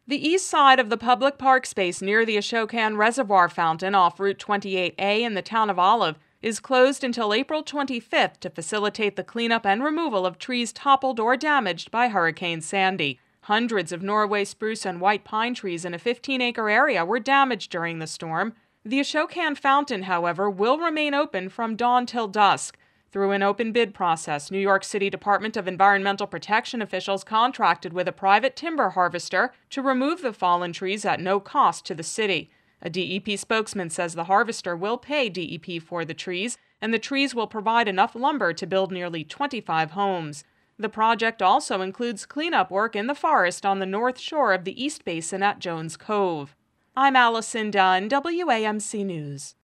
The east side of the public park space near the Ashokan Reservoir Fountain off Route 28A in the town of Olive is closed until April 25th to facilitate the cleanup and removal of trees toppled or damaged by Hurricane Sandy. Hundreds of Norway spruce and white pine trees in a 15-acre area were damaged during the storm. The Ashokan Fountain, however, will remain open from dawn till dusk. Through an open bid process, New York City Department of Environmental Protection officials contracted with a private timber harvester to remove the fallen trees at no cost to the city. A DEP spokesman says the harvester will pay DEP for the trees, and the trees will provide enough lumber to build nearly 25 homes. The project also includes cleanup work in the forest on the north shore of the East Basin at Jones Cove. I'm Allison Dunn, WAMC News.